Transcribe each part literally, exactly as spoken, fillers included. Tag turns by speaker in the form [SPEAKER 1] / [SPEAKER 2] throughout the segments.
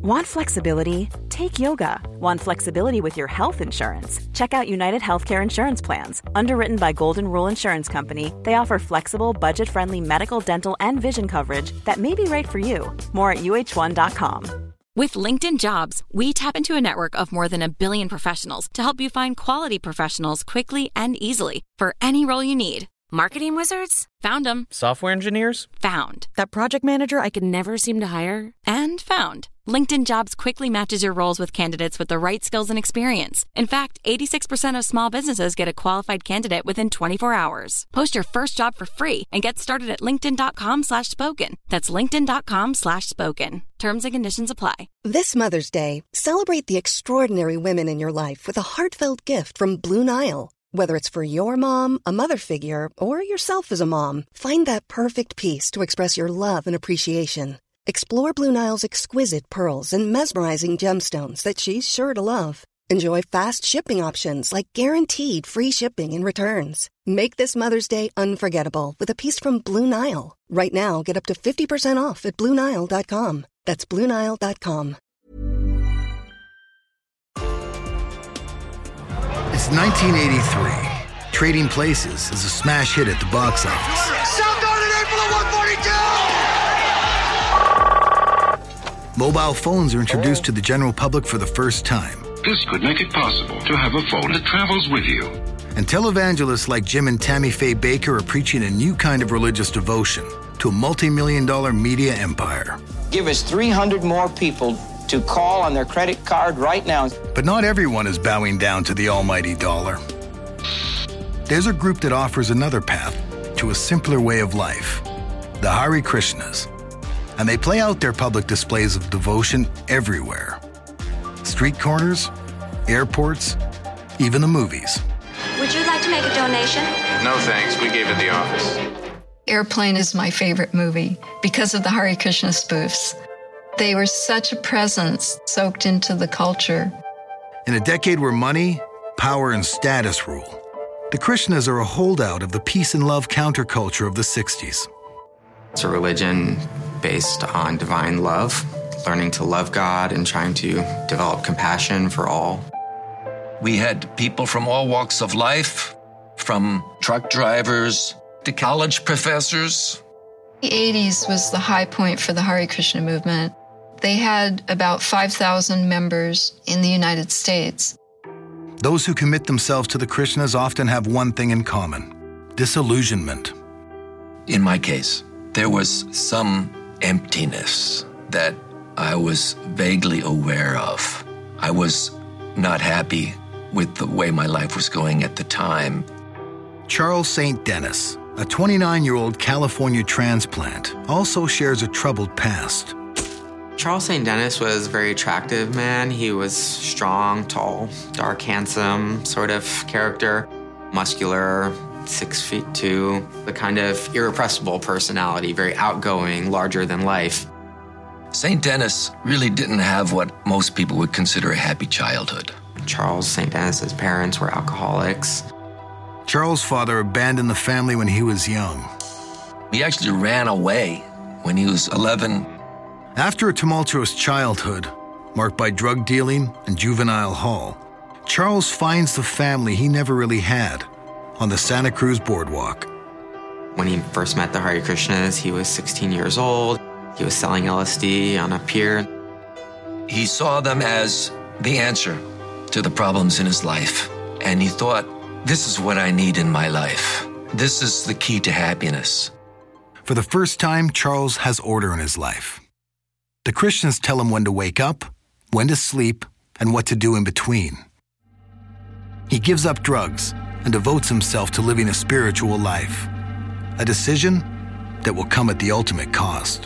[SPEAKER 1] Want flexibility? Take yoga. Want flexibility with your health insurance? Check out United Healthcare Insurance Plans. Underwritten by Golden Rule Insurance Company, they offer flexible, budget-friendly medical, dental, and vision coverage that may be right for you. More at U H one dot com.
[SPEAKER 2] With LinkedIn Jobs, we tap into a network of more than a billion professionals to help you find quality professionals quickly and easily for any role you need. Marketing wizards? Found them.
[SPEAKER 3] Software engineers?
[SPEAKER 2] Found. That project manager I could never seem to hire? And found. LinkedIn Jobs quickly matches your roles with candidates with the right skills and experience. In fact, eighty-six percent of small businesses get a qualified candidate within twenty-four hours. Post your first job for free and get started at linkedin.com slash spoken. That's linkedin.com slash spoken. Terms and conditions apply.
[SPEAKER 4] This Mother's Day, celebrate the extraordinary women in your life with a heartfelt gift from Blue Nile. Whether it's for your mom, a mother figure, or yourself as a mom, find that perfect piece to express your love and appreciation. Explore Blue Nile's exquisite pearls and mesmerizing gemstones that she's sure to love. Enjoy fast shipping options like guaranteed free shipping and returns. Make this Mother's Day unforgettable with a piece from Blue Nile. Right now, get up to fifty percent off at Blue Nile dot com. That's Blue Nile dot com.
[SPEAKER 5] It's nineteen eighty-three. Trading Places is a smash hit at the box office.
[SPEAKER 6] South Garden April at one forty-two!
[SPEAKER 5] Mobile phones are introduced to the general public for the first time.
[SPEAKER 7] This could make it possible to have a phone that travels with you.
[SPEAKER 5] And televangelists like Jim and Tammy Faye Baker are preaching a new kind of religious devotion to a multi-million dollar media empire.
[SPEAKER 8] Give us three hundred more people to call on their credit card right now.
[SPEAKER 5] But not everyone is bowing down to the almighty dollar. There's a group that offers another path to a simpler way of life, the Hare Krishnas. And they play out their public displays of devotion everywhere. Street corners, airports, even the movies.
[SPEAKER 9] Would you like to make a donation?
[SPEAKER 10] No thanks, we gave it the office.
[SPEAKER 11] Airplane is my favorite movie because of the Hare Krishna spoofs. They were such a presence soaked into the culture.
[SPEAKER 5] In a decade where money, power, and status rule, the Krishnas are a holdout of the peace and love counterculture of the sixties.
[SPEAKER 12] It's a religion based on divine love, learning to love God and trying to develop compassion for all.
[SPEAKER 13] We had people from all walks of life, from truck drivers to college professors.
[SPEAKER 11] The eighties was the high point for the Hare Krishna movement. They had about five thousand members in the United States.
[SPEAKER 5] Those who commit themselves to the Krishnas often have one thing in common: disillusionment.
[SPEAKER 13] In my case, there was some emptiness that I was vaguely aware of. I was not happy with the way my life was going at the time.
[SPEAKER 5] Charles Saint Dennis, a twenty-nine-year-old California transplant, also shares a troubled past.
[SPEAKER 12] Charles Saint Dennis was a very attractive man. He was strong, tall, dark, handsome sort of character, muscular, six feet two, the kind of irrepressible personality, very outgoing, larger than life.
[SPEAKER 13] Saint Dennis really didn't have what most people would consider a happy childhood.
[SPEAKER 12] Charles Saint Dennis's parents were alcoholics.
[SPEAKER 5] Charles' father abandoned the family when he was young.
[SPEAKER 13] He actually ran away when he was eleven.
[SPEAKER 5] After a tumultuous childhood, marked by drug dealing and juvenile hall, Charles finds the family he never really had on the Santa Cruz boardwalk.
[SPEAKER 12] When he first met the Hare Krishnas, he was sixteen years old. He was selling L S D on a pier.
[SPEAKER 13] He saw them as the answer to the problems in his life, and he thought, this is what I need in my life. This is the key to happiness.
[SPEAKER 5] For the first time, Charles has order in his life. The Krishnas tell him when to wake up, when to sleep, and what to do in between. He gives up drugs and devotes himself to living a spiritual life, a decision that will come at the ultimate cost.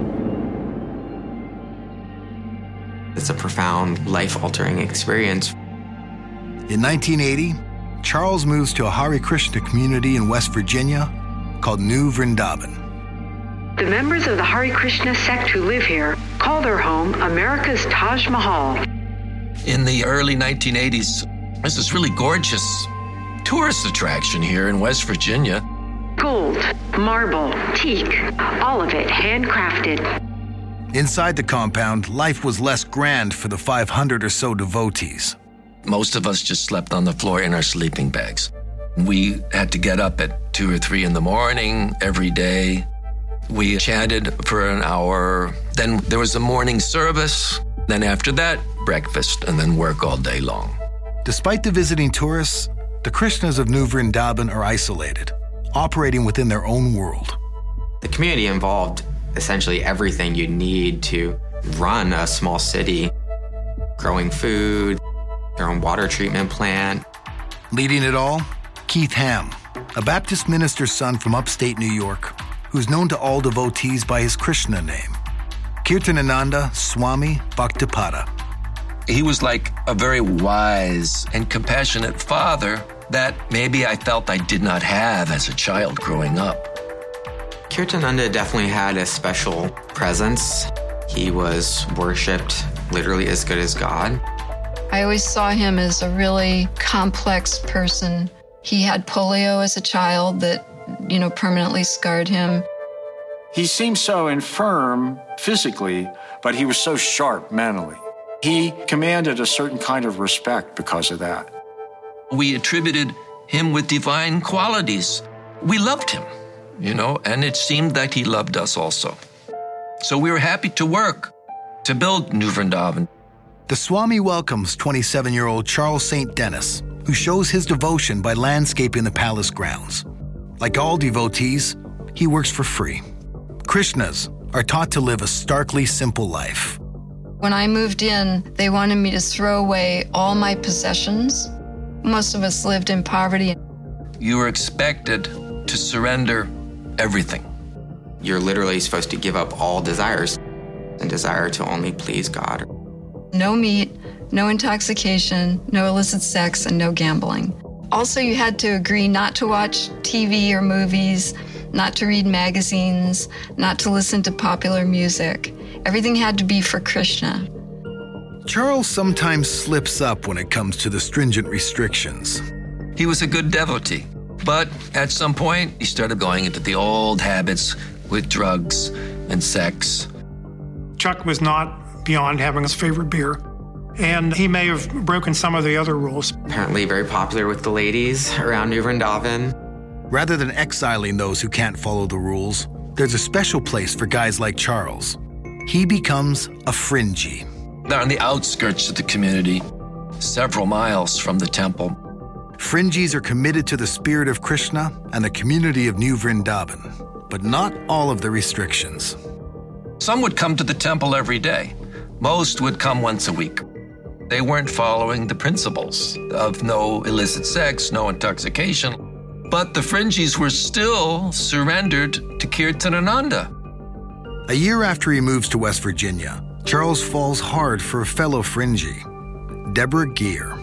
[SPEAKER 12] It's a profound, life-altering experience.
[SPEAKER 5] In nineteen eighty, Charles moves to a Hare Krishna community in West Virginia called New Vrindavan.
[SPEAKER 14] The members of the Hare Krishna sect who live here call their home America's Taj Mahal.
[SPEAKER 13] In the early nineteen eighties, there's this really gorgeous tourist attraction here in West Virginia.
[SPEAKER 14] Gold, marble, teak, all of it handcrafted.
[SPEAKER 5] Inside the compound, life was less grand for the five hundred or so devotees.
[SPEAKER 13] Most of us just slept on the floor in our sleeping bags. We had to get up at two or three in the morning every day. We chanted for an hour. Then there was a morning service. Then after that, breakfast, and then work all day long.
[SPEAKER 5] Despite the visiting tourists, the Krishnas of New Vrindavan are isolated, operating within their own world.
[SPEAKER 12] The community involved essentially everything you need to run a small city. Growing food, their own water treatment plant.
[SPEAKER 5] Leading it all, Keith Ham, a Baptist minister's son from upstate New York, who's known to all devotees by his Krishna name, Kirtanananda Swami Bhaktipada.
[SPEAKER 13] He was like a very wise and compassionate father that maybe I felt I did not have as a child growing up.
[SPEAKER 12] Kirtananda definitely had a special presence. He was worshipped literally as good as God.
[SPEAKER 11] I always saw him as a really complex person. He had polio as a child that, you know, permanently scarred him.
[SPEAKER 3] He seemed so infirm physically, but he was so sharp mentally. He commanded a certain kind of respect because of that.
[SPEAKER 13] We attributed him with divine qualities. We loved him, you know, and it seemed that he loved us also. So we were happy to work to build New Vrindavan.
[SPEAKER 5] The Swami welcomes twenty-seven-year-old Charles Saint Denis, who shows his devotion by landscaping the palace grounds. Like all devotees, he works for free. Krishnas are taught to live a starkly simple life.
[SPEAKER 11] When I moved in, they wanted me to throw away all my possessions. Most of us lived in poverty.
[SPEAKER 13] You were expected to surrender everything.
[SPEAKER 12] You're literally supposed to give up all desires and desire to only please God.
[SPEAKER 11] No meat, no intoxication, no illicit sex, and no gambling. Also, you had to agree not to watch T V or movies, not to read magazines, not to listen to popular music. Everything had to be for Krishna.
[SPEAKER 5] Charles sometimes slips up when it comes to the stringent restrictions.
[SPEAKER 13] He was a good devotee, but at some point, he started going into the old habits with drugs and sex.
[SPEAKER 15] Chuck was not beyond having his favorite beer, and he may have broken some of the other rules.
[SPEAKER 12] Apparently very popular with the ladies around New Vrindavan.
[SPEAKER 5] Rather than exiling those who can't follow the rules, there's a special place for guys like Charles. He becomes a fringy.
[SPEAKER 13] They're on the outskirts of the community, several miles from the temple.
[SPEAKER 5] Fringies are committed to the spirit of Krishna and the community of New Vrindavan, but not all of the restrictions.
[SPEAKER 13] Some would come to the temple every day. Most would come once a week. They weren't following the principles of no illicit sex, no intoxication, but the fringies were still surrendered to Kirtanananda.
[SPEAKER 5] A year after he moves to West Virginia, Charles falls hard for a fellow fringy, Deborah Geer.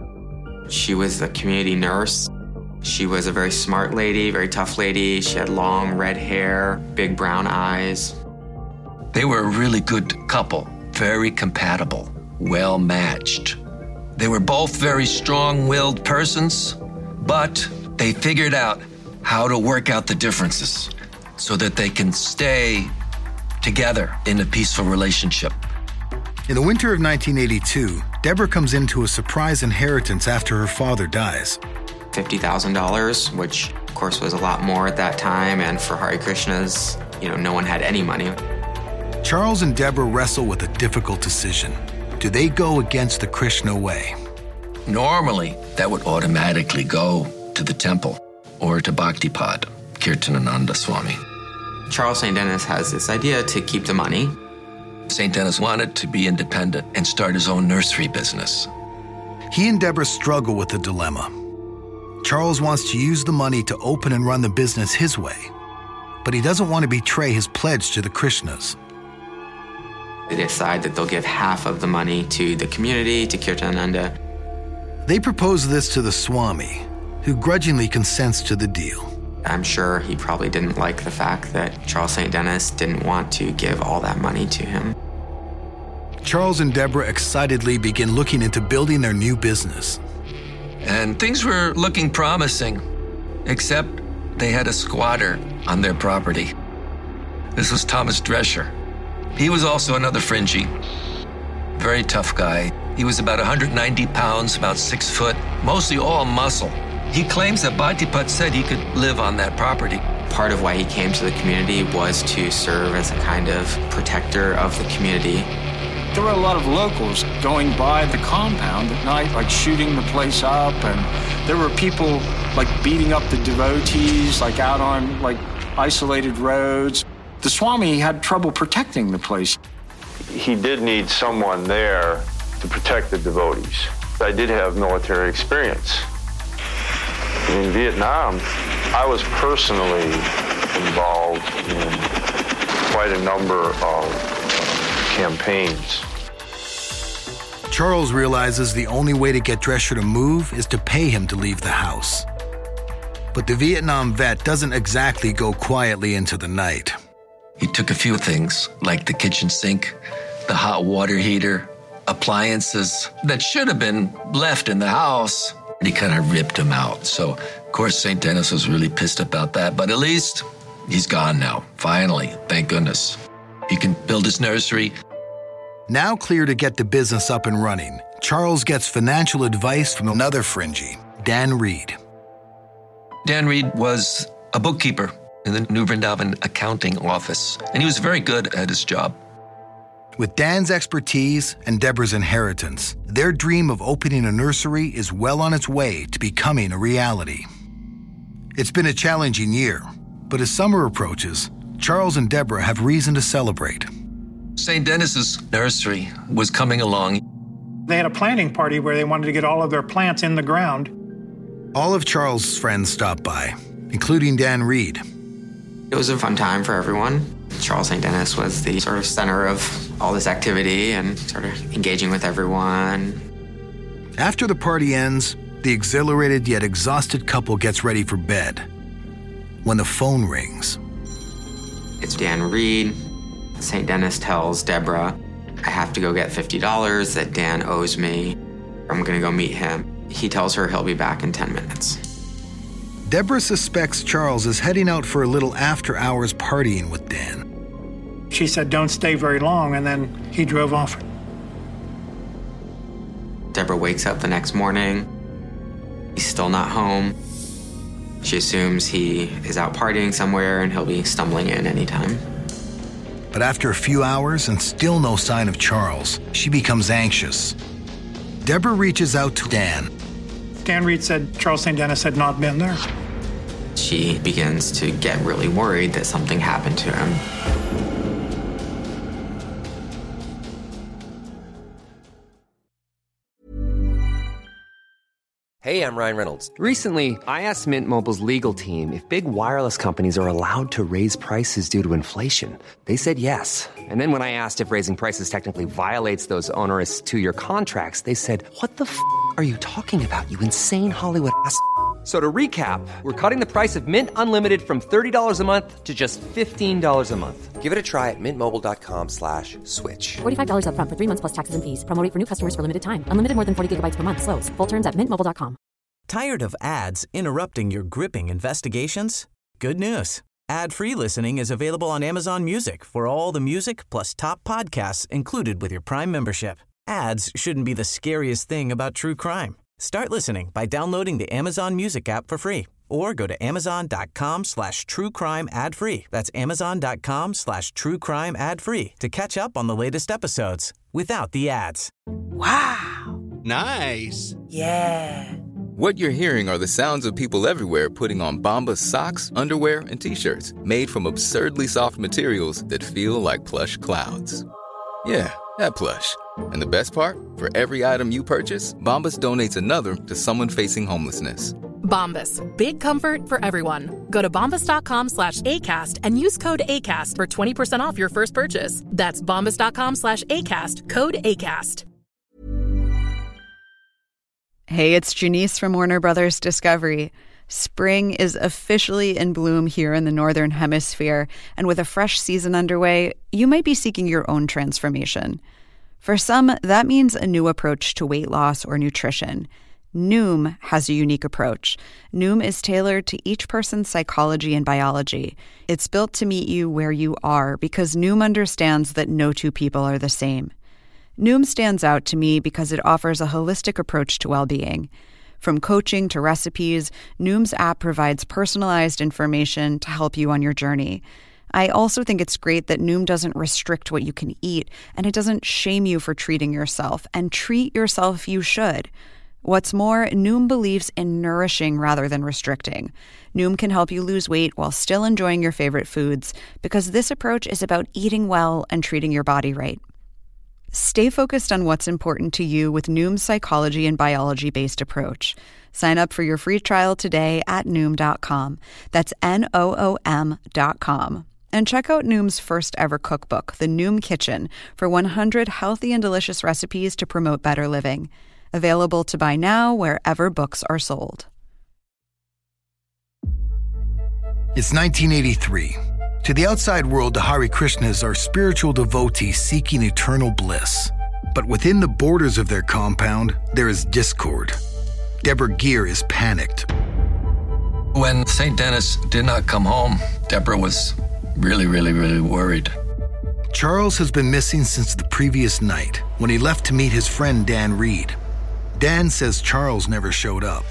[SPEAKER 12] She was the community nurse. She was a very smart lady, very tough lady. She had long red hair, big brown eyes.
[SPEAKER 13] They were a really good couple, very compatible, well-matched. They were both very strong-willed persons, but they figured out how to work out the differences so that they can stay together in a peaceful relationship.
[SPEAKER 5] In the winter of nineteen eighty-two, Deborah comes into a surprise inheritance after her father dies.
[SPEAKER 12] fifty thousand dollars, which of course was a lot more at that time, and for Hare Krishnas, you know, no one had any money.
[SPEAKER 5] Charles and Deborah wrestle with a difficult decision. Do they go against the Krishna way?
[SPEAKER 13] Normally, that would automatically go to the temple or to Bhaktipad, Kirtanananda Swami.
[SPEAKER 12] Charles Saint Denis has this idea to keep the money.
[SPEAKER 13] Saint Denis wanted to be independent and start his own nursery business.
[SPEAKER 5] He and Deborah struggle with the dilemma. Charles wants to use the money to open and run the business his way, but he doesn't want to betray his pledge to the Krishnas.
[SPEAKER 12] They decide that they'll give half of the money to the community, to Kirtanananda.
[SPEAKER 5] They propose this to the Swami, who grudgingly consents to the deal.
[SPEAKER 12] I'm sure he probably didn't like the fact that Charles Saint Denis didn't want to give all that money to him.
[SPEAKER 5] Charles and Deborah excitedly begin looking into building their new business.
[SPEAKER 13] And things were looking promising, except they had a squatter on their property. This was Thomas Drescher. He was also another fringy. Very tough guy. He was about one hundred ninety pounds, about six foot, mostly all muscle. He claims that Batipat said he could live on that property.
[SPEAKER 12] Part of why he came to the community was to serve as a kind of protector of the community.
[SPEAKER 3] There were a lot of locals going by the compound at night, like shooting the place up, and there were people like beating up the devotees, like out on like isolated roads. The Swami had trouble protecting the place.
[SPEAKER 16] He did need someone there to protect the devotees. I did have military experience. In Vietnam, I was personally involved in quite a number of campaigns.
[SPEAKER 5] Charles realizes the only way to get Drescher to move is to pay him to leave the house. But the Vietnam vet doesn't exactly go quietly into the night.
[SPEAKER 13] He took a few things, like the kitchen sink, the hot water heater, appliances that should have been left in the house. He kind of ripped them out. So, of course, Saint Denis was really pissed about that. But at least he's gone now. Finally, thank goodness. He can build his nursery.
[SPEAKER 5] Now clear to get the business up and running, Charles gets financial advice from another fringy, Dan Reed.
[SPEAKER 13] Dan Reed was a bookkeeper in the New Vrindavan accounting office, and he was very good at his job.
[SPEAKER 5] With Dan's expertise and Deborah's inheritance, their dream of opening a nursery is well on its way to becoming a reality. It's been a challenging year, but as summer approaches, Charles and Deborah have reason to celebrate.
[SPEAKER 13] Saint Denis's nursery was coming along.
[SPEAKER 15] They had a planting party where they wanted to get all of their plants in the ground.
[SPEAKER 5] All of Charles' friends stopped by, including Dan Reed.
[SPEAKER 12] It was a fun time for everyone. Charles Saint Denis was the sort of center of all this activity and sort of engaging with everyone.
[SPEAKER 5] After the party ends, the exhilarated yet exhausted couple gets ready for bed. When the phone rings.
[SPEAKER 12] It's Dan Reed. Saint Denis tells Deborah, I have to go get fifty dollars that Dan owes me. I'm going to go meet him. He tells her he'll be back in ten minutes.
[SPEAKER 5] Deborah suspects Charles is heading out for a little after-hours partying with Dan.
[SPEAKER 15] She said, don't stay very long, and then he drove off.
[SPEAKER 12] Deborah wakes up the next morning. He's still not home. She assumes he is out partying somewhere and he'll be stumbling in anytime.
[SPEAKER 5] But after a few hours and still no sign of Charles, she becomes anxious. Deborah reaches out to Dan.
[SPEAKER 15] Dan Reed said Charles Saint Denis had not been there.
[SPEAKER 12] She begins to get really worried that something happened to him.
[SPEAKER 17] Hey, I'm Ryan Reynolds. Recently, I asked Mint Mobile's legal team if big wireless companies are allowed to raise prices due to inflation. They said yes. And then when I asked if raising prices technically violates those onerous two-year contracts, they said, what the f*** are you talking about, you insane Hollywood ass f- So to recap, we're cutting the price of Mint Unlimited from thirty dollars a month to just fifteen dollars a month. Give it a try at mintmobile.com slash switch.
[SPEAKER 18] forty-five dollars up front for three months plus taxes and fees. Promo rate for new customers for limited time. Unlimited more than forty gigabytes per month. Slows full terms at mint mobile dot com.
[SPEAKER 19] Tired of ads interrupting your gripping investigations? Good news. Ad-free listening is available on Amazon Music for all the music plus top podcasts included with your Prime membership. Ads shouldn't be the scariest thing about true crime. Start listening by downloading the Amazon Music app for free or go to amazon.com slash true crime ad free. That's amazon.com slash true crime ad free to catch up on the latest episodes without the ads.
[SPEAKER 20] Wow. Nice.
[SPEAKER 21] Yeah.
[SPEAKER 20] What you're hearing are the sounds of people everywhere putting on Bombas socks, underwear, and T-shirts made from absurdly soft materials that feel like plush clouds. Yeah, that plush. And the best part? For every item you purchase, Bombas donates another to someone facing homelessness.
[SPEAKER 22] Bombas. Big comfort for everyone. Go to bombas.com slash ACAST and use code ACAST for twenty percent off your first purchase. That's bombas.com slash ACAST. Code ACAST.
[SPEAKER 23] Hey, it's Janice from Warner Brothers Discovery. Spring is officially in bloom here in the Northern Hemisphere, and with a fresh season underway, you might be seeking your own transformation. For some, that means a new approach to weight loss or nutrition. Noom has a unique approach. Noom is tailored to each person's psychology and biology. It's built to meet you where you are because Noom understands that no two people are the same. Noom stands out to me because it offers a holistic approach to well-being. From coaching to recipes, Noom's app provides personalized information to help you on your journey. I also think it's great that Noom doesn't restrict what you can eat, and it doesn't shame you for treating yourself, and treat yourself you should. What's more, Noom believes in nourishing rather than restricting. Noom can help you lose weight while still enjoying your favorite foods, because this approach is about eating well and treating your body right. Stay focused on what's important to you with Noom's psychology and biology-based approach. Sign up for your free trial today at Noom dot com. That's N O O M dot com. And check out Noom's first ever cookbook, The Noom Kitchen, for one hundred healthy and delicious recipes to promote better living. Available to buy now wherever books are sold.
[SPEAKER 5] It's nineteen eighty-three. To the outside world, the Hare Krishnas are spiritual devotees seeking eternal bliss. But within the borders of their compound, there is discord. Deborah Gear is panicked.
[SPEAKER 13] When Saint Denis did not come home, Deborah was really, really, really worried.
[SPEAKER 5] Charles has been missing since the previous night, when he left to meet his friend Dan Reed. Dan says Charles never showed up.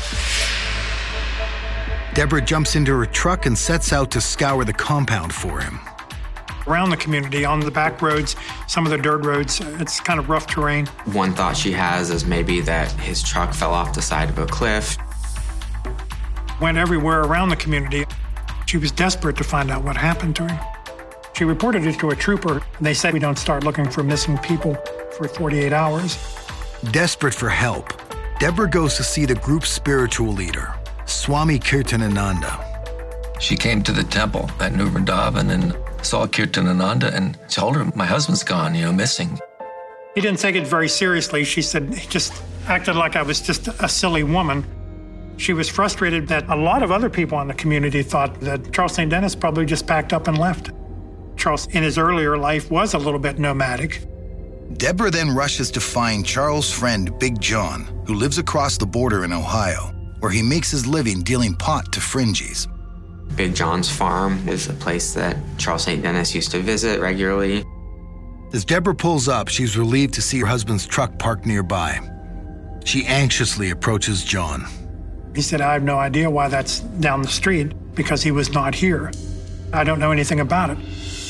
[SPEAKER 5] Deborah jumps into her truck and sets out to scour the compound for him.
[SPEAKER 15] Around the community, on the back roads, some of the dirt roads, it's kind of rough terrain.
[SPEAKER 12] One thought she has is maybe that his truck fell off the side of a cliff.
[SPEAKER 15] Went everywhere around the community. She was desperate to find out what happened to him. She reported it to a trooper. They said we don't start looking for missing people for forty-eight hours.
[SPEAKER 5] Desperate for help, Deborah goes to see the group's spiritual leader, Swami Kirtanananda.
[SPEAKER 13] She came to the temple at New Vrindavan and saw Kirtanananda and told her, my husband's gone, you know, missing.
[SPEAKER 15] He didn't take it very seriously. She said he just acted like I was just a silly woman. She was frustrated that a lot of other people in the community thought that Charles Saint Denis probably just packed up and left. Charles, in his earlier life, was a little bit nomadic.
[SPEAKER 5] Deborah then rushes to find Charles' friend, Big John, who lives across the border in Ohio, where he makes his living dealing pot to fringies.
[SPEAKER 12] Big John's farm is a place that Charles Saint Denis used to visit regularly.
[SPEAKER 5] As Deborah pulls up, she's relieved to see her husband's truck parked nearby. She anxiously approaches John.
[SPEAKER 15] He said, I have no idea why that's down the street, because he was not here. I don't know anything about it.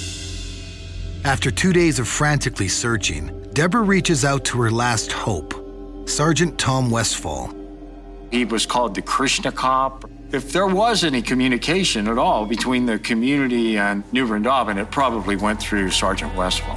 [SPEAKER 5] After two days of frantically searching, Deborah reaches out to her last hope, Sergeant Tom Westfall.
[SPEAKER 3] He was called the Krishna Cop. If there was any communication at all between the community and New Vrindavan, it probably went through Sergeant Westfall.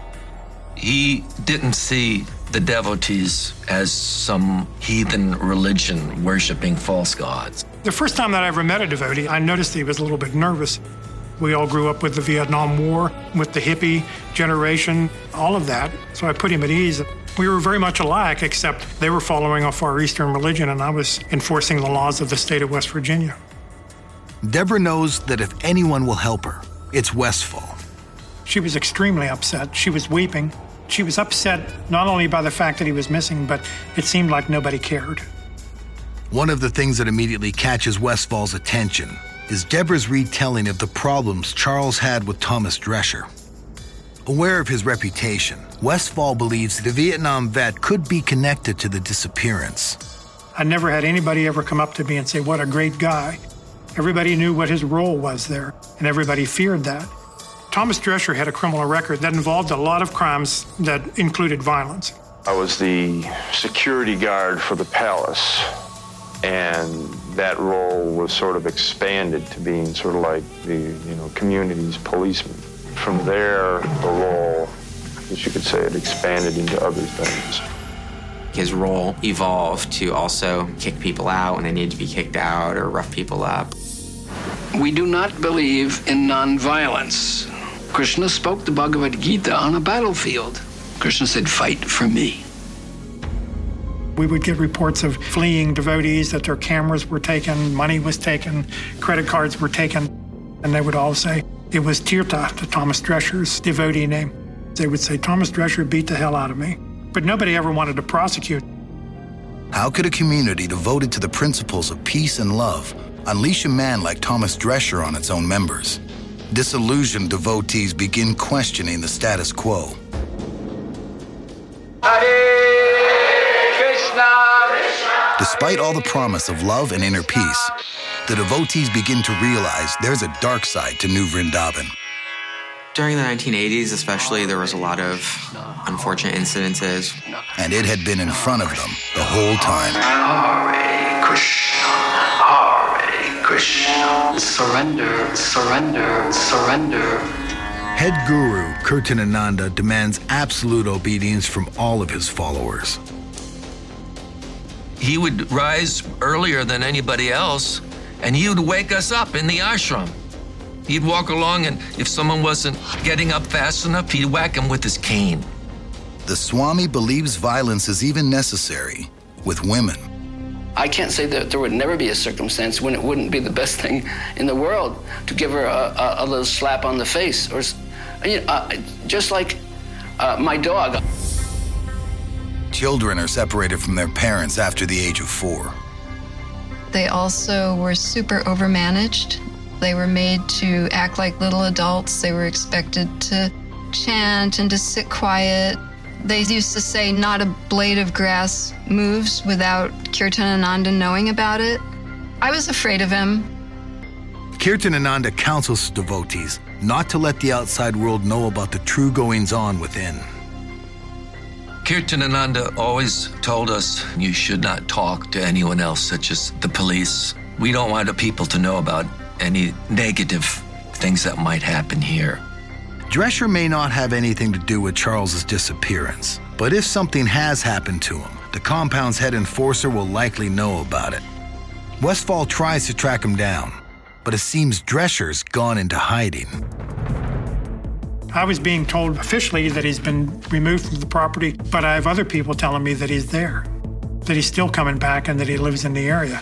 [SPEAKER 13] He didn't see the devotees as some heathen religion worshiping false gods.
[SPEAKER 15] The first time that I ever met a devotee, I noticed he was a little bit nervous. We all grew up with the Vietnam War, with the hippie generation, all of that. So I put him at ease. We were very much alike, except they were following a Far Eastern religion and I was enforcing the laws of the state of West Virginia.
[SPEAKER 5] Deborah knows that if anyone will help her, it's Westfall.
[SPEAKER 15] She was extremely upset. She was weeping. She was upset not only by the fact that he was missing, but it seemed like nobody cared.
[SPEAKER 5] One of the things that immediately catches Westfall's attention is Deborah's retelling of the problems Charles had with Thomas Drescher. Aware of his reputation, Westfall believes that a Vietnam vet could be connected to the disappearance.
[SPEAKER 15] I never had anybody ever come up to me and say, what a great guy. Everybody knew what his role was there, and everybody feared that. Thomas Drescher had a criminal record that involved a lot of crimes that included violence.
[SPEAKER 16] I was the security guard for the palace, and that role was sort of expanded to being sort of like the, you know, community's policeman. From there, the role, as you could say, it expanded into other things.
[SPEAKER 12] His role evolved to also kick people out when they needed to be kicked out or rough people up.
[SPEAKER 1] We do not believe in nonviolence. Krishna spoke the Bhagavad Gita on a battlefield. Krishna said, fight for me.
[SPEAKER 15] We would get reports of fleeing devotees, that their cameras were taken, money was taken, credit cards were taken, and they would all say, it was Tirtha, the Thomas Drescher's devotee name. They would say, Thomas Drescher beat the hell out of me. But nobody ever wanted to prosecute.
[SPEAKER 5] How could a community devoted to the principles of peace and love unleash a man like Thomas Drescher on its own members? Disillusioned devotees begin questioning the status quo.
[SPEAKER 1] Hare Krishna.
[SPEAKER 5] Despite all the promise of love and inner peace, the devotees begin to realize there's a dark side to New Vrindavan.
[SPEAKER 12] During the nineteen eighties especially, there was a lot of unfortunate incidences.
[SPEAKER 5] And it had been in front of them the whole time.
[SPEAKER 1] Hare Krishna, Hare Krishna. Surrender, surrender, surrender.
[SPEAKER 5] Head guru Kirtanananda demands absolute obedience from all of his followers.
[SPEAKER 13] He would rise earlier than anybody else, and he would wake us up in the ashram. He'd walk along, and if someone wasn't getting up fast enough, he'd whack him with his cane.
[SPEAKER 5] The Swami believes violence is even necessary with women.
[SPEAKER 1] I can't say that there would never be a circumstance when it wouldn't be the best thing in the world to give her a, a, a little slap on the face, or you know, uh, just like uh, my dog.
[SPEAKER 5] Children are separated from their parents after the age of four.
[SPEAKER 11] They also were super overmanaged. They were made to act like little adults. They were expected to chant and to sit quiet. They used to say not a blade of grass moves without Kirtanananda knowing about it. I was afraid of him.
[SPEAKER 5] Kirtanananda counsels devotees not to let the outside world know about the true goings-on within.
[SPEAKER 13] Kirtanananda always told us you should not talk to anyone else, such as the police. We don't want the people to know about any negative things that might happen here.
[SPEAKER 5] Drescher may not have anything to do with Charles's disappearance, but if something has happened to him, the compound's head enforcer will likely know about it. Westphal tries to track him down, but it seems Drescher's gone into hiding.
[SPEAKER 15] I was being told officially that he's been removed from the property, but I have other people telling me that he's there, that he's still coming back and that he lives in the area.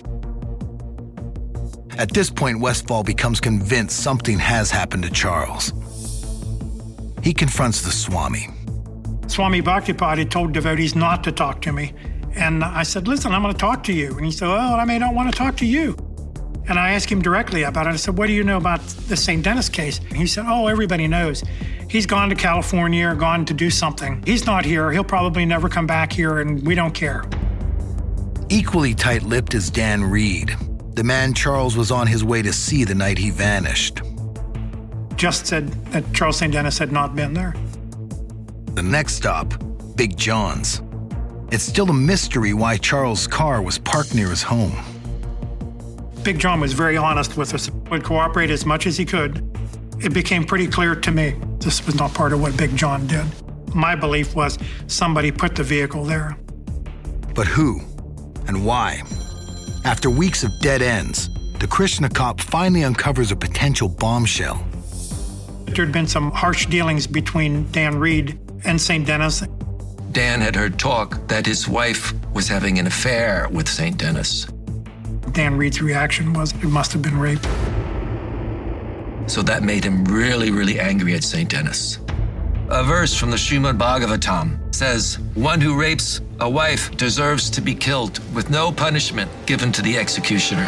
[SPEAKER 5] At this point, Westphal becomes convinced something has happened to Charles. He confronts the Swami.
[SPEAKER 15] Swami Bhaktipad had told devotees not to talk to me. And I said, listen, I'm going to talk to you. And he said, well, I may not want to talk to you. And I asked him directly about it. I said, what do you know about the Saint Denis case? And he said, oh, everybody knows. He's gone to California or gone to do something. He's not here. He'll probably never come back here, and we don't care.
[SPEAKER 5] Equally tight-lipped is Dan Reed, the man Charles was on his way to see the night he vanished.
[SPEAKER 15] Just said that Charles Saint Denis had not been there.
[SPEAKER 5] The next stop, Big John's. It's still a mystery why Charles' car was parked near his home.
[SPEAKER 15] Big John was very honest with us, would cooperate as much as he could. It became pretty clear to me this was not part of what Big John did. My belief was somebody put the vehicle there.
[SPEAKER 5] But who and why? After weeks of dead ends, the Krishna cop finally uncovers a potential bombshell.
[SPEAKER 15] There had been some harsh dealings between Dan Reed and Saint Denis.
[SPEAKER 13] Dan had heard talk that his wife was having an affair with Saint Denis.
[SPEAKER 15] Dan Reed's reaction was it must have been rape.
[SPEAKER 13] So that made him really, really angry at Saint Denis. A verse from the Srimad Bhagavatam says, one who rapes a wife deserves to be killed with no punishment given to the executioner.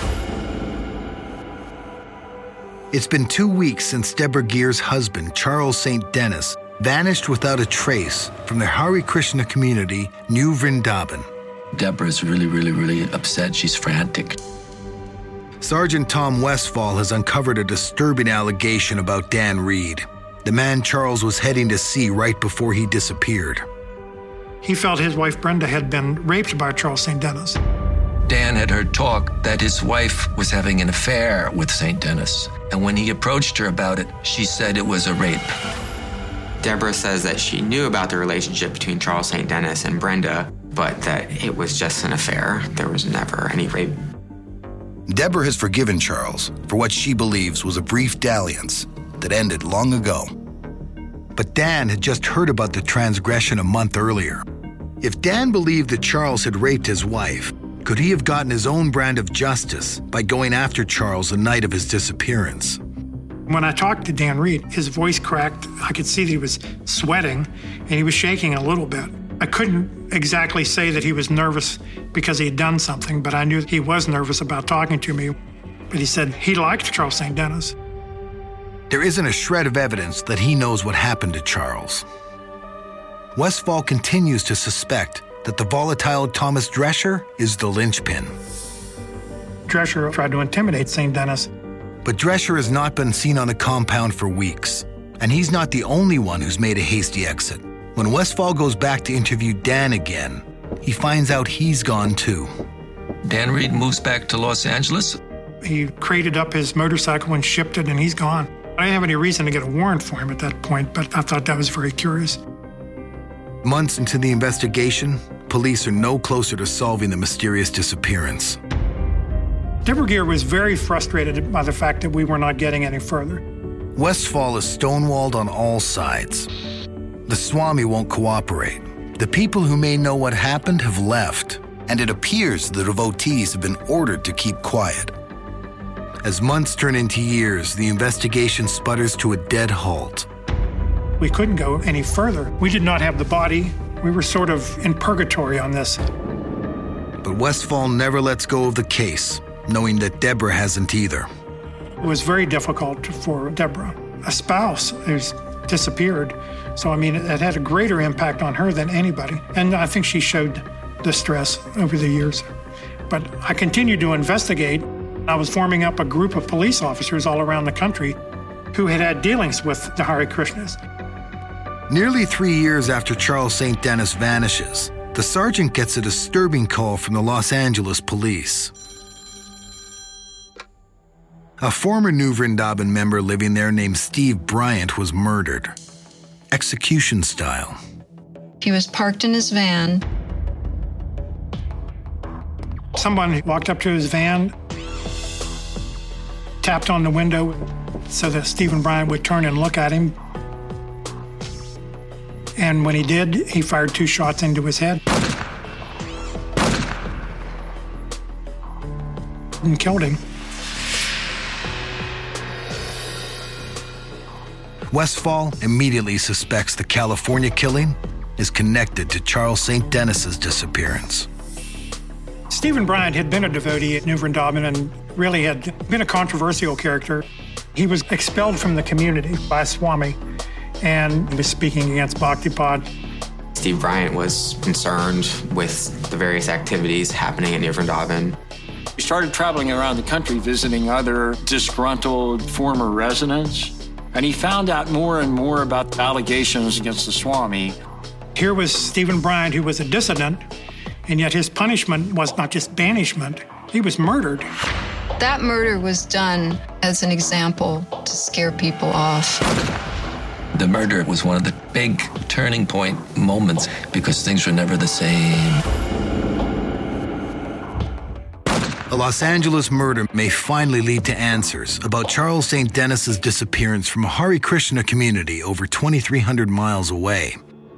[SPEAKER 5] It's been two weeks since Deborah Gear's husband, Charles Saint Denis, vanished without a trace from the Hare Krishna community, New Vrindavan.
[SPEAKER 13] Deborah's really, really, really upset. She's frantic.
[SPEAKER 5] Sergeant Tom Westphal has uncovered a disturbing allegation about Dan Reed, the man Charles was heading to see right before he disappeared.
[SPEAKER 15] He felt his wife Brenda had been raped by Charles Saint Denis.
[SPEAKER 13] Dan had heard talk that his wife was having an affair with Saint Denis, and when he approached her about it, she said it was a rape.
[SPEAKER 12] Deborah says that she knew about the relationship between Charles Saint Denis and Brenda, but that it was just an affair. There was never any rape.
[SPEAKER 5] Deborah has forgiven Charles for what she believes was a brief dalliance that ended long ago. But Dan had just heard about the transgression a month earlier. If Dan believed that Charles had raped his wife, could he have gotten his own brand of justice by going after Charles the night of his disappearance?
[SPEAKER 15] When I talked to Dan Reed, his voice cracked. I could see that he was sweating, and he was shaking a little bit. I couldn't exactly say that he was nervous because he had done something, but I knew he was nervous about talking to me. But he said he liked Charles Saint Denis.
[SPEAKER 5] There isn't a shred of evidence that he knows what happened to Charles. Westphal continues to suspect that the volatile Thomas Drescher is the linchpin.
[SPEAKER 15] Drescher tried to intimidate Saint Denis.
[SPEAKER 5] But Drescher has not been seen on the compound for weeks, and he's not the only one who's made a hasty exit. When Westphal goes back to interview Dan again, he finds out he's gone too.
[SPEAKER 13] Dan Reed moves back to Los Angeles.
[SPEAKER 15] He crated up his motorcycle and shipped it, and he's gone. I didn't have any reason to get a warrant for him at that point, but I thought that was very curious.
[SPEAKER 5] Months into the investigation, police are no closer to solving the mysterious disappearance.
[SPEAKER 15] Deborah Gear was very frustrated by the fact that we were not getting any further.
[SPEAKER 5] Westphal is stonewalled on all sides. The Swami won't cooperate. The people who may know what happened have left, and it appears the devotees have been ordered to keep quiet. As months turn into years, the investigation sputters to a dead halt.
[SPEAKER 15] We couldn't go any further. We did not have the body. We were sort of in purgatory on this.
[SPEAKER 5] But Westphal never lets go of the case, knowing that Deborah hasn't either.
[SPEAKER 15] It was very difficult for Deborah, a spouse who's disappeared. So, I mean, it had a greater impact on her than anybody. And I think she showed distress over the years. But I continued to investigate. I was forming up a group of police officers all around the country who had had dealings with the Hare Krishnas.
[SPEAKER 5] Nearly three years after Charles Saint Denis vanishes, the sergeant gets a disturbing call from the Los Angeles police. A former New Vrindavan member living there named Steve Bryant was murdered, execution style.
[SPEAKER 11] He was parked in his van.
[SPEAKER 15] Someone walked up to his van, tapped on the window so that Stephen Bryant would turn and look at him. And when he did, he fired two shots into his head and killed him.
[SPEAKER 5] Westphal immediately suspects the California killing is connected to Charles Saint Denis's disappearance.
[SPEAKER 15] Stephen Bryant had been a devotee at New Vrindavan and really had been a controversial character. He was expelled from the community by a Swami and was speaking against Bhaktipad.
[SPEAKER 12] Steve Bryant was concerned with the various activities happening at New Vrindavan.
[SPEAKER 3] He started traveling around the country visiting other disgruntled former residents, and he found out more and more about the allegations against the Swami.
[SPEAKER 15] Here was Stephen Bryant, who was a dissident, and yet his punishment was not just banishment, he was murdered.
[SPEAKER 11] That murder was done as an example to scare people off.
[SPEAKER 13] The murder was one of the big turning point moments because things were never the same.
[SPEAKER 5] A Los Angeles murder may finally lead to answers about Charles Saint Denis's disappearance from a Hare Krishna community over twenty-three hundred miles away.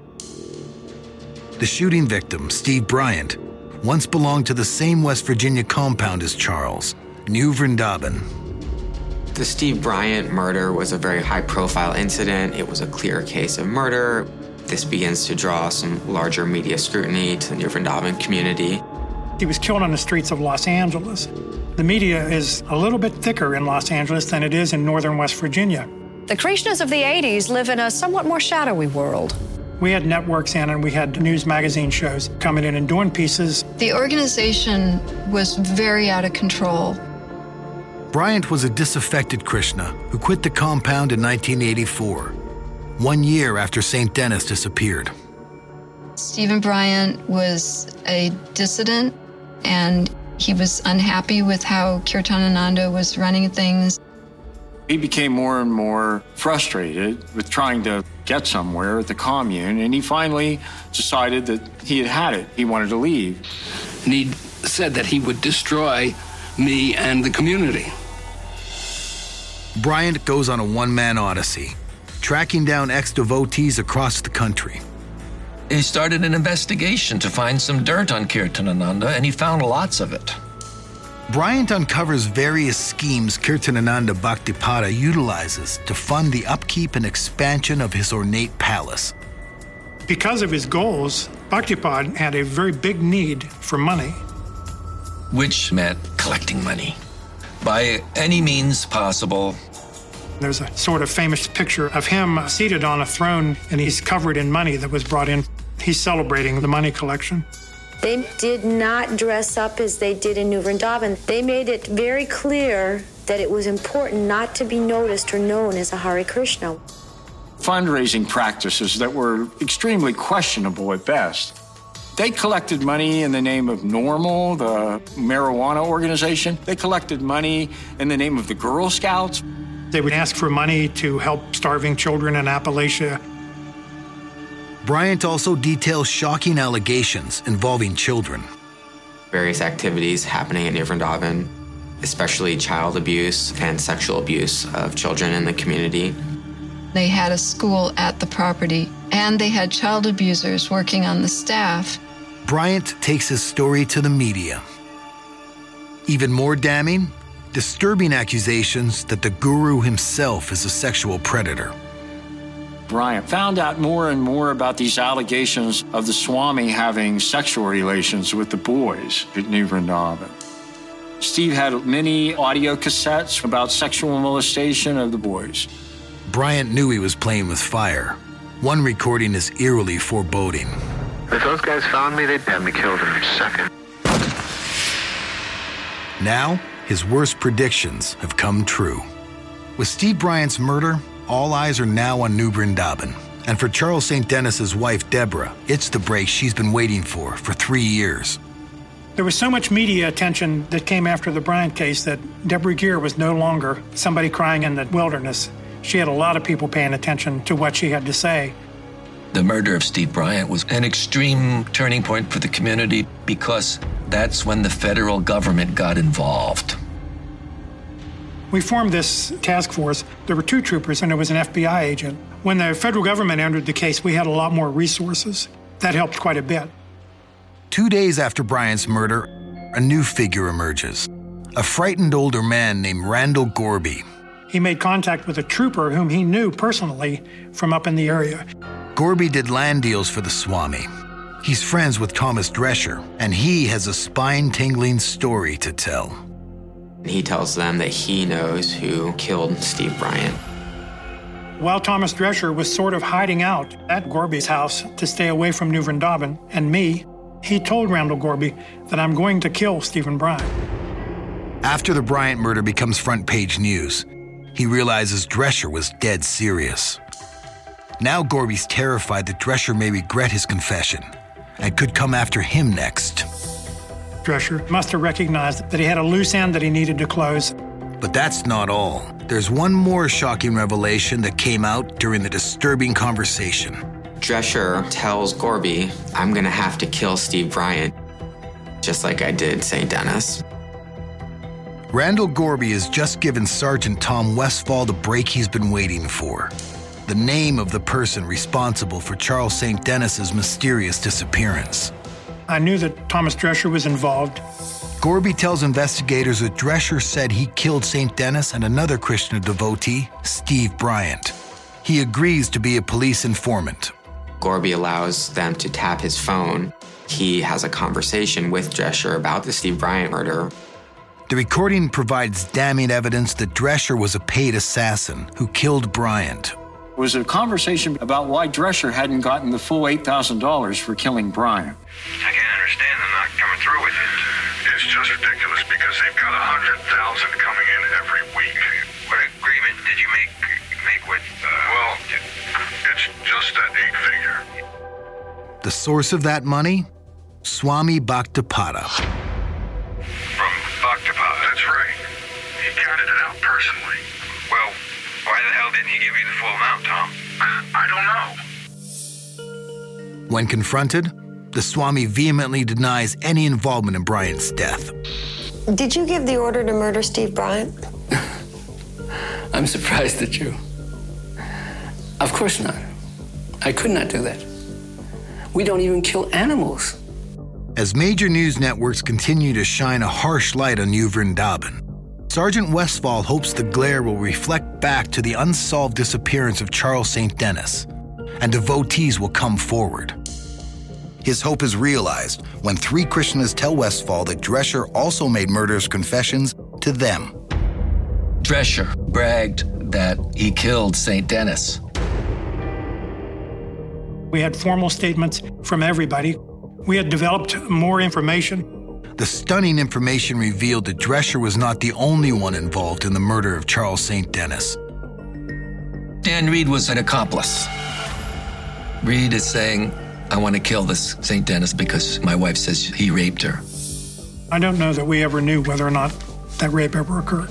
[SPEAKER 5] The shooting victim, Steve Bryant, once belonged to the same West Virginia compound as Charles, New Vrindavan.
[SPEAKER 12] The Steve Bryant murder was a very high-profile incident. It was a clear case of murder. This begins to draw some larger media scrutiny to the New Vrindavan community.
[SPEAKER 15] He was killed on the streets of Los Angeles. The media is a little bit thicker in Los Angeles than it is in northern West Virginia.
[SPEAKER 2] The Krishnas of the eighties live in a somewhat more shadowy world.
[SPEAKER 15] We had networks in and we had news magazine shows coming in and doing pieces.
[SPEAKER 11] The organization was very out of control.
[SPEAKER 5] Bryant was a disaffected Krishna who quit the compound in nineteen eighty-four, one year after Saint Denis disappeared.
[SPEAKER 11] Stephen Bryant was a dissident, and he was unhappy with how Kirtanananda was running things.
[SPEAKER 3] He became more and more frustrated with trying to get somewhere at the commune, and he finally decided that he had had it. He wanted to leave.
[SPEAKER 1] And he said that he would destroy me and the community.
[SPEAKER 5] Bryant goes on a one-man odyssey, tracking down ex-devotees across the country.
[SPEAKER 13] He started an investigation to find some dirt on Kirtanananda, and he found lots of it.
[SPEAKER 5] Bryant uncovers various schemes Kirtanananda Bhaktipada utilizes to fund the upkeep and expansion of his ornate palace.
[SPEAKER 15] Because of his goals, Bhaktipad had a very big need for money.
[SPEAKER 13] Which meant collecting money. By any means possible.
[SPEAKER 15] There's a sort of famous picture of him seated on a throne, and he's covered in money that was brought in. He's celebrating the money collection.
[SPEAKER 4] They did not dress up as they did in New Vrindavan. They made it very clear that it was important not to be noticed or known as a Hare Krishna.
[SPEAKER 3] Fundraising practices that were extremely questionable at best. They collected money in the name of NORML, the marijuana organization. They collected money in the name of the Girl Scouts.
[SPEAKER 15] They would ask for money to help starving children in Appalachia.
[SPEAKER 5] Bryant also details shocking allegations involving children.
[SPEAKER 12] Various activities happening at New Vrindavan, especially child abuse and sexual abuse of children in the community.
[SPEAKER 11] They had a school at the property, and they had child abusers working on the staff.
[SPEAKER 5] Bryant takes his story to the media. Even more damning, disturbing accusations that the guru himself is a sexual predator.
[SPEAKER 3] Bryant found out more and more about these allegations of the Swami having sexual relations with the boys at New Vrindavan. Steve had many audio cassettes about sexual molestation of the boys.
[SPEAKER 5] Bryant knew he was playing with fire. One recording is eerily foreboding.
[SPEAKER 10] If those guys found me, they'd have me killed in a second.
[SPEAKER 5] Now, his worst predictions have come true. With Steve Bryant's murder, all eyes are now on New Vrindavan. And for Charles Saint Denis's wife, Deborah, it's the break she's been waiting for for three years.
[SPEAKER 15] There was so much media attention that came after the Bryant case that Deborah Gear was no longer somebody crying in the wilderness. She had a lot of people paying attention to what she had to say.
[SPEAKER 13] The murder of Steve Bryant was an extreme turning point for the community because that's when the federal government got involved.
[SPEAKER 15] We formed this task force. There were two troopers and there was an F B I agent. When the federal government entered the case, we had a lot more resources. That helped quite a bit.
[SPEAKER 5] Two days after Bryant's murder, a new figure emerges. A frightened older man named Randall Gorby.
[SPEAKER 15] He made contact with a trooper whom he knew personally from up in the area.
[SPEAKER 5] Gorby did land deals for the Swami. He's friends with Thomas Drescher, and he has a spine-tingling story to tell.
[SPEAKER 12] He tells them that he knows who killed Steve Bryant.
[SPEAKER 15] While Thomas Drescher was sort of hiding out at Gorby's house to stay away from New Vrindavan and me, he told Randall Gorby that I'm going to kill Stephen Bryant.
[SPEAKER 5] After the Bryant murder becomes front-page news, he realizes Drescher was dead serious. Now Gorby's terrified that Drescher may regret his confession and could come after him next.
[SPEAKER 15] Drescher must have recognized that he had a loose end that he needed to close.
[SPEAKER 5] But that's not all. There's one more shocking revelation that came out during the disturbing conversation.
[SPEAKER 12] Drescher tells Gorby, I'm gonna have to kill Steve Bryant, just like I did Saint Denis.
[SPEAKER 5] Randall Gorby has just given Sergeant Tom Westfall the break he's been waiting for. The name of the person responsible for Charles Saint Denis's mysterious disappearance.
[SPEAKER 15] I knew that Thomas Drescher was involved.
[SPEAKER 5] Gorby tells investigators that Drescher said he killed Saint Denis and another Krishna devotee, Steve Bryant. He agrees to be a police informant.
[SPEAKER 12] Gorby allows them to tap his phone. He has a conversation with Drescher about the Steve Bryant murder.
[SPEAKER 5] The recording provides damning evidence that Drescher was a paid assassin who killed Bryant.
[SPEAKER 3] It was a conversation about why Drescher hadn't gotten the full eight thousand dollars for killing Bryant.
[SPEAKER 7] I can't understand them not coming through with it. It's just ridiculous because they've got one hundred thousand dollars coming in every week. What agreement did you make make with, uh... Well, it, it's just that eight figure.
[SPEAKER 5] The source of that money? Swami Bhaktipada.
[SPEAKER 7] From Bhaktipada, that's right. He counted it out personally. Well, why the hell didn't he give you the full amount, Tom? I don't know.
[SPEAKER 5] When confronted, the Swami vehemently denies any involvement in Bryant's death.
[SPEAKER 4] Did you give the order to murder Steve Bryant?
[SPEAKER 1] I'm surprised at you. Of course not. I could not do that. We don't even kill animals.
[SPEAKER 5] As major news networks continue to shine a harsh light on New Vrindavan, Sergeant Westfall hopes the glare will reflect back to the unsolved disappearance of Charles Saint Denis, and devotees will come forward. His hope is realized when three Krishnas tell Westfall that Drescher also made murderous confessions to them.
[SPEAKER 13] Drescher bragged that he killed Saint Denis.
[SPEAKER 15] We had formal statements from everybody. We had developed more information.
[SPEAKER 5] The stunning information revealed that Drescher was not the only one involved in the murder of Charles Saint Denis.
[SPEAKER 13] Dan Reed was an accomplice. Reed is saying, I want to kill this Saint Denis because my wife says he raped her.
[SPEAKER 15] I don't know that we ever knew whether or not that rape ever occurred.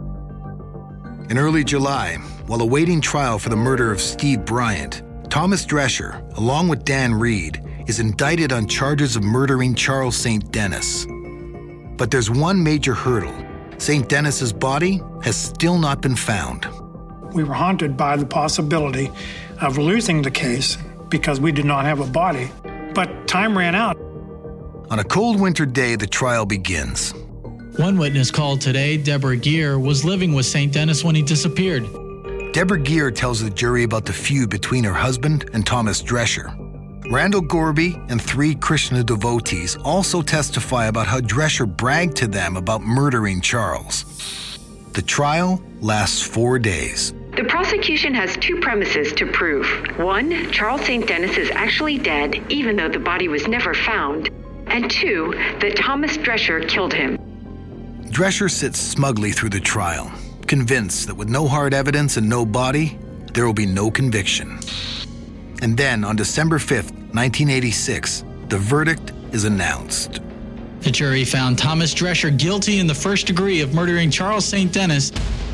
[SPEAKER 5] In early July, while awaiting trial for the murder of Steve Bryant, Thomas Drescher, along with Dan Reed, is indicted on charges of murdering Charles Saint Denis. But there's one major hurdle. Saint Denis's body has still not been found.
[SPEAKER 15] We were haunted by the possibility of losing the case because we did not have a body. But time ran out.
[SPEAKER 5] On a cold winter day, the trial begins.
[SPEAKER 6] One witness called today, Deborah Gear, was living with Saint Denis when he disappeared.
[SPEAKER 5] Deborah Gear tells the jury about the feud between her husband and Thomas Drescher. Randall Gorby and three Krishna devotees also testify about how Drescher bragged to them about murdering Charles. The trial lasts four days.
[SPEAKER 14] The prosecution has two premises to prove. One, Charles Saint Denis is actually dead, even though the body was never found. And two, that Thomas Drescher killed him.
[SPEAKER 5] Drescher sits smugly through the trial, convinced that with no hard evidence and no body, there will be no conviction. And then, on December fifth, nineteen eighty-six, the verdict is announced.
[SPEAKER 6] The jury found Thomas Drescher guilty in the first degree of murdering Charles Saint Denis.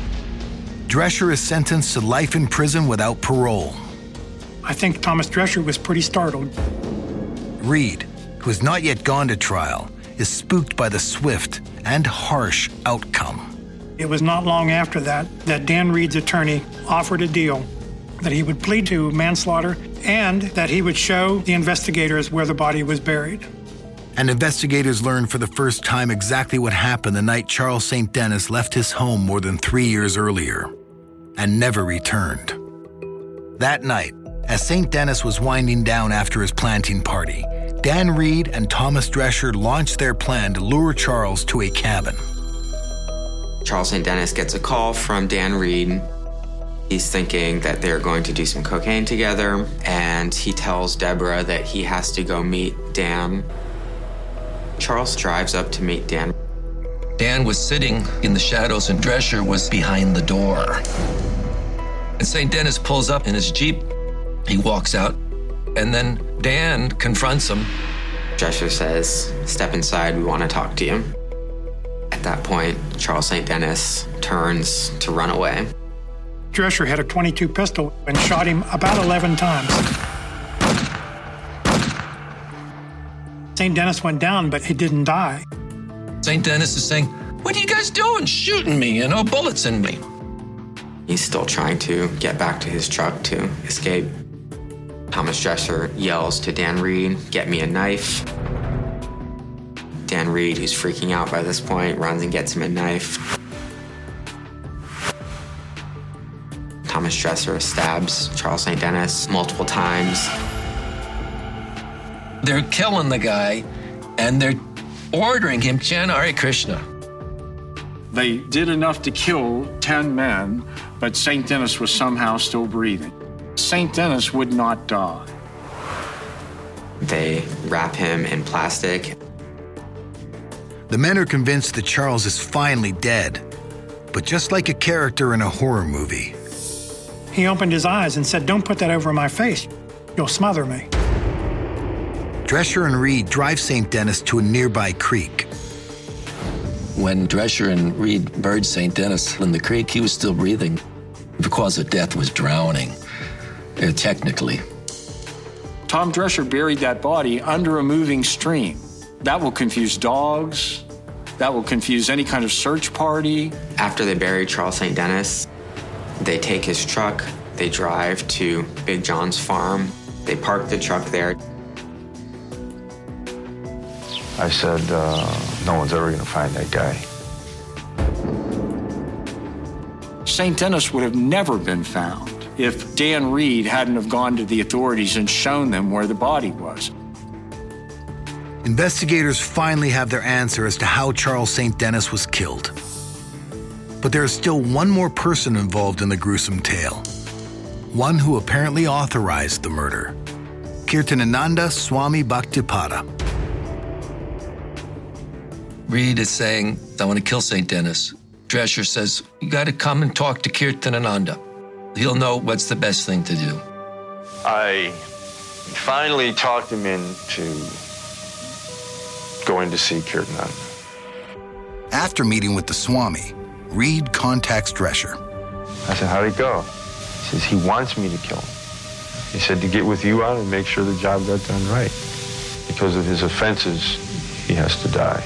[SPEAKER 5] Drescher is sentenced to life in prison without parole.
[SPEAKER 15] I think Thomas Drescher was pretty startled.
[SPEAKER 5] Reed, who has not yet gone to trial, is spooked by the swift and harsh outcome.
[SPEAKER 15] It was not long after that that Dan Reed's attorney offered a deal that he would plead to manslaughter and that he would show the investigators where the body was buried.
[SPEAKER 5] And investigators learned for the first time exactly what happened the night Charles Saint Denis left his home more than three years earlier and never returned. That night, as Saint Denis was winding down after his planting party, Dan Reed and Thomas Drescher launched their plan to lure Charles to a cabin.
[SPEAKER 12] Charles Saint Denis gets a call from Dan Reed. He's thinking that they're going to do some cocaine together, and he tells Deborah that he has to go meet Dan. Charles drives up to meet Dan.
[SPEAKER 13] Dan was sitting in the shadows and Drescher was behind the door. And Saint Denis pulls up in his Jeep. He walks out, and then Dan confronts him.
[SPEAKER 12] Drescher says, "Step inside, we want to talk to you." At that point, Charles Saint Denis turns to run away.
[SPEAKER 15] Drescher had a twenty-two pistol and shot him about eleven times. Saint Denis went down, but he didn't die.
[SPEAKER 13] Saint Denis is saying, "What are you guys doing? Shooting me, you know, bullets in me."
[SPEAKER 12] He's still trying to get back to his truck to escape. Thomas Drescher yells to Dan Reed, "Get me a knife." Dan Reed, who's freaking out by this point, runs and gets him a knife. Thomas Drescher stabs Charles Saint Denis multiple times.
[SPEAKER 13] They're killing the guy, and they're ordering him chant Hare Krishna.
[SPEAKER 3] They did enough to kill ten men, but Saint Denis was somehow still breathing. Saint Denis would not die.
[SPEAKER 12] They wrap him in plastic.
[SPEAKER 5] The men are convinced that Charles is finally dead, but just like a character in a horror movie.
[SPEAKER 15] He opened his eyes and said, "Don't put that over my face. You'll smother me."
[SPEAKER 5] Drescher and Reed drive Saint Denis to a nearby creek.
[SPEAKER 13] When Drescher and Reed buried Saint Denis in the creek, he was still breathing. The cause of death was drowning, uh, technically.
[SPEAKER 3] Tom Drescher buried that body under a moving stream. That will confuse dogs. That will confuse any kind of search party.
[SPEAKER 12] After they bury Charles Saint Denis, they take his truck, they drive to Big John's farm, they park the truck there.
[SPEAKER 16] I said, uh, no one's ever going to find that guy.
[SPEAKER 3] Saint Denis would have never been found if Dan Reed hadn't have gone to the authorities and shown them where the body was.
[SPEAKER 5] Investigators finally have their answer as to how Charles Saint Denis was killed. But there is still one more person involved in the gruesome tale. One who apparently authorized the murder. Kirtanananda Swami Bhaktipada.
[SPEAKER 13] Reed is saying, I want to kill Saint Denis. Drescher says, you got to come and talk to Kirtanananda. He'll know what's the best thing to do.
[SPEAKER 16] I finally talked him into going to see Kirtanananda.
[SPEAKER 5] After meeting with the Swami, Reed contacts Drescher.
[SPEAKER 16] I said, how'd it go? He says, he wants me to kill him. He said to get with you on and make sure the job got done right. Because of his offenses, he has to die.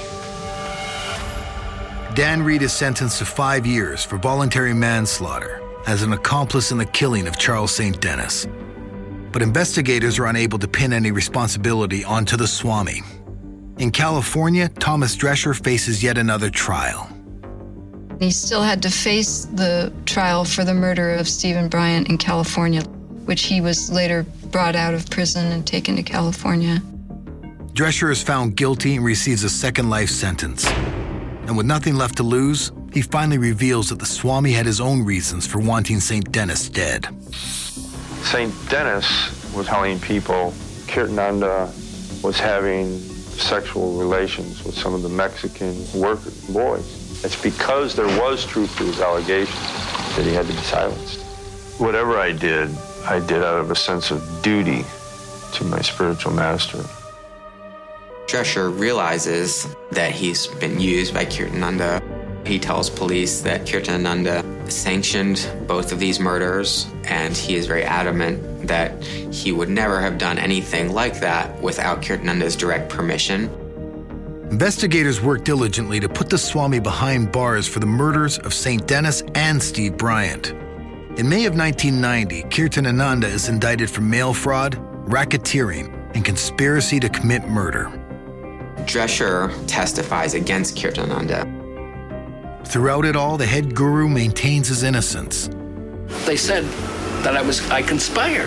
[SPEAKER 5] Dan Reed is sentenced to five years for voluntary manslaughter as an accomplice in the killing of Charles Saint Denis. But investigators are unable to pin any responsibility onto the Swami. In California, Thomas Drescher faces yet another trial.
[SPEAKER 11] He still had to face the trial for the murder of Stephen Bryant in California, which he was later brought out of prison and taken to California.
[SPEAKER 5] Drescher is found guilty and receives a second life sentence. And with nothing left to lose, he finally reveals that the Swami had his own reasons for wanting Saint Denis dead.
[SPEAKER 16] Saint Denis was telling people Kirtananda was having sexual relations with some of the Mexican worker boys. It's because there was truth to his allegations that he had to be silenced. Whatever I did, I did out of a sense of duty to my spiritual master.
[SPEAKER 12] Drescher realizes that he's been used by Kirtananda. He tells police that Kirtananda sanctioned both of these murders, and he is very adamant that he would never have done anything like that without Kirtananda's direct permission.
[SPEAKER 5] Investigators work diligently to put the Swami behind bars for the murders of Saint Denis and Steve Bryant. In May of nineteen ninety, Kirtanananda is indicted for mail fraud, racketeering, and conspiracy to commit murder.
[SPEAKER 12] Drescher testifies against Kirtananda.
[SPEAKER 5] Throughout it all, the head guru maintains his innocence.
[SPEAKER 1] They said that I was, I conspired.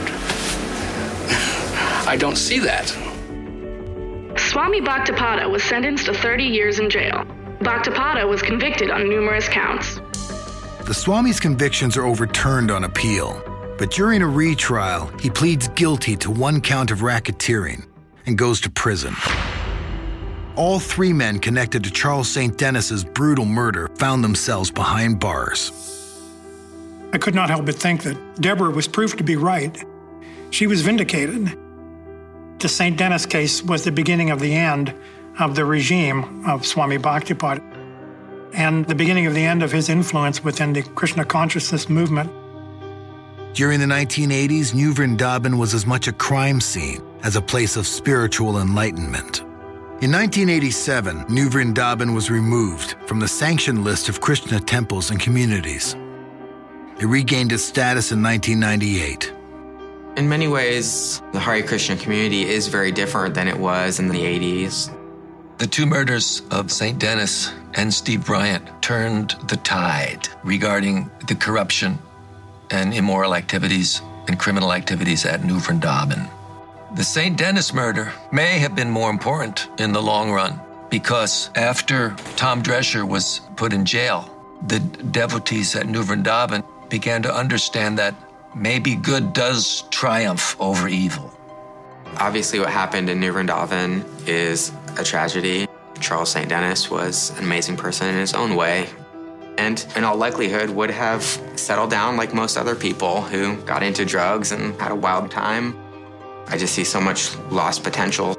[SPEAKER 1] I don't see that.
[SPEAKER 8] Swami Bhaktipada was sentenced to thirty years in jail. Bhaktipada was convicted on numerous counts.
[SPEAKER 5] The Swami's convictions are overturned on appeal, but during a retrial, he pleads guilty to one count of racketeering and goes to prison. All three men connected to Charles Saint Denis's brutal murder found themselves behind bars.
[SPEAKER 15] I could not help but think that Deborah was proved to be right. She was vindicated. The Saint Denis case was the beginning of the end of the regime of Swami Bhaktipada and the beginning of the end of his influence within the Krishna consciousness movement.
[SPEAKER 5] During the nineteen eighties, New Vrindavan was as much a crime scene as a place of spiritual enlightenment. In nineteen eighty-seven, New Vrindavan was removed from the sanctioned list of Krishna temples and communities. It regained its status in nineteen ninety-eight.
[SPEAKER 12] In many ways, the Hare Krishna community is very different than it was in the eighties.
[SPEAKER 13] The two murders of Saint Denis and Steve Bryant turned the tide regarding the corruption and immoral activities and criminal activities at New Vrindavan. The Saint Denis murder may have been more important in the long run because after Tom Drescher was put in jail, the devotees at New Vrindavan began to understand that maybe good does triumph over evil.
[SPEAKER 12] Obviously, what happened in New Vrindavan is a tragedy. Charles Saint Denis was an amazing person in his own way, and in all likelihood would have settled down like most other people who got into drugs and had a wild time. I just see so much lost potential.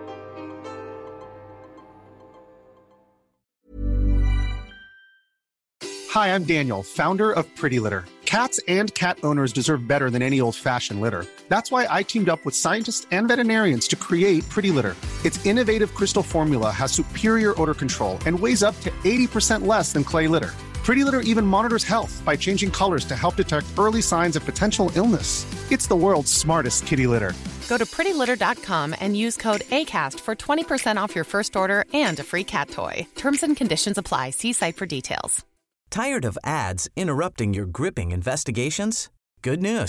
[SPEAKER 9] Hi, I'm Daniel, founder of Pretty Litter. Cats and cat owners deserve better than any old-fashioned litter. That's why I teamed up with scientists and veterinarians to create Pretty Litter. Its innovative crystal formula has superior odor control and weighs up to eighty percent less than clay litter. Pretty Litter even monitors health by changing colors to help detect early signs of potential illness. It's the world's smartest kitty litter.
[SPEAKER 22] Go to pretty litter dot com and use code ACAST for twenty percent off your first order and a free cat toy. Terms and conditions apply. See site for details.
[SPEAKER 19] Tired of ads interrupting your gripping investigations? Good news.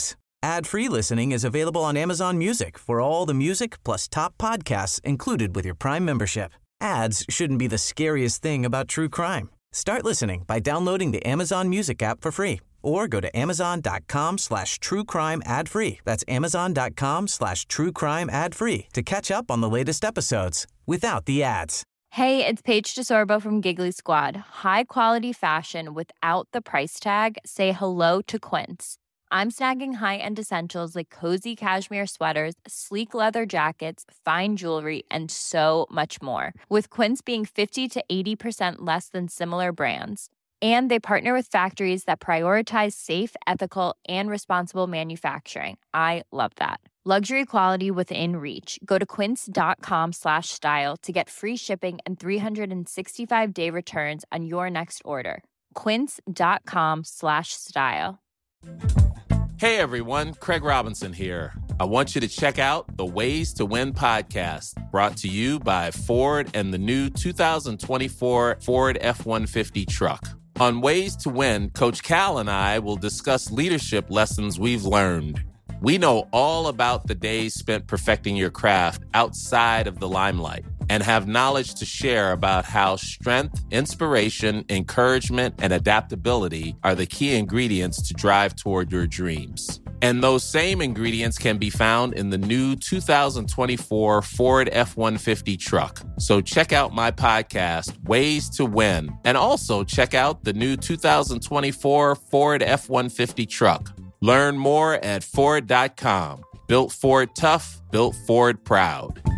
[SPEAKER 19] Ad-free listening is available on Amazon Music for all the music plus top podcasts included with your Prime membership. Ads shouldn't be the scariest thing about true crime. Start listening by downloading the Amazon Music app for free or go to amazon.com slash true crime ad free. That's amazon.com slash true crime ad free to catch up on the latest episodes without the ads.
[SPEAKER 17] Hey, it's Paige DeSorbo from Giggly Squad. High quality fashion without the price tag. Say hello to Quince. I'm snagging high-end essentials like cozy cashmere sweaters, sleek leather jackets, fine jewelry, and so much more. With Quince being fifty to eighty percent less than similar brands. And they partner with factories that prioritize safe, ethical, and responsible manufacturing. I love that. Luxury quality within reach. Go to quince.com slash style to get free shipping and three sixty-five day returns on your next order. Quince.com slash style.
[SPEAKER 18] Hey everyone, Craig Robinson here. I want you to check out the Ways to Win podcast, brought to you by Ford and the new two thousand twenty-four Ford F one fifty truck. On Ways to Win, Coach Cal and I will discuss leadership lessons we've learned. We know all about the days spent perfecting your craft outside of the limelight and have knowledge to share about how strength, inspiration, encouragement, and adaptability are the key ingredients to drive toward your dreams. And those same ingredients can be found in the new two thousand twenty-four Ford F one fifty truck. So check out my podcast, Ways to Win, and also check out the new two thousand twenty-four Ford F one fifty truck. Learn more at Ford dot com. Built Ford tough, built Ford proud.